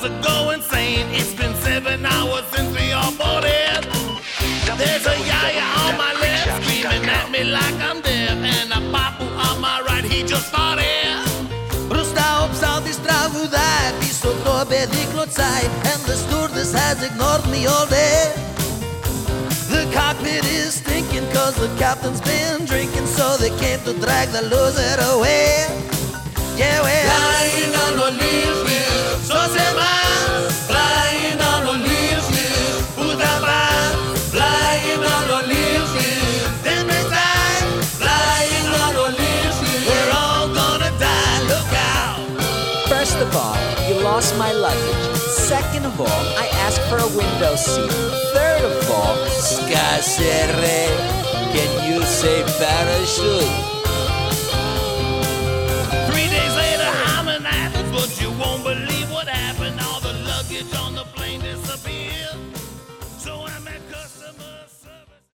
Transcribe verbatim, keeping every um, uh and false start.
to go insane. It's been seven hours since we all boarded. There's a yaya on my left screaming at me like I'm deaf, and a papu on my right, he just started. Prosta obstal distravudat, pisotto bediclotside, and the stewardess has ignored me all day. The cockpit is stinking cause the captain's been drinking, so they came to drag the loser away. Yeah, we're Flying on Olive, so se más. Flying on Olive, puta paz. Flying on Olive, then we die. Flying on Olive, we're all gonna die, look out. First of all, you lost my luggage. Second of all, I asked for a window seat. Third of all, Sky Serre, can you say parachute?